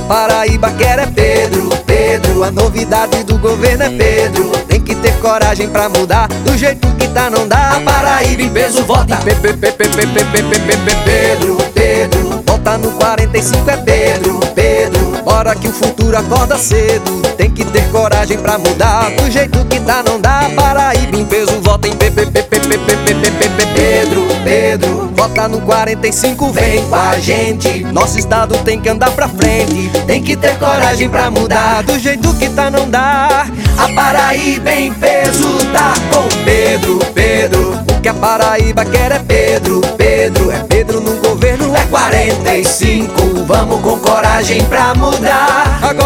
Paraíba quer é Pedro, Pedro. A novidade do governo é Pedro. Tem que ter coragem pra mudar, do jeito que tá não dá. A Paraíba em peso vota Pedro, Pedro. Vota no 45 é Pedro, Pedro. Bora que o futuro acorda cedo. Tem que ter coragem pra mudar, do jeito que tá não dá. Paraíba em peso vota em Pedro, Pedro. Vota no 45, vem com a gente. Nosso estado tem que andar pra frente. Tem que ter coragem pra mudar, do jeito que tá não dá. A Paraíba em peso tá com Pedro, Pedro. O que a Paraíba quer é Pedro, Pedro. É Pedro no governo, é 45. Vamos com coragem pra mudar. Agora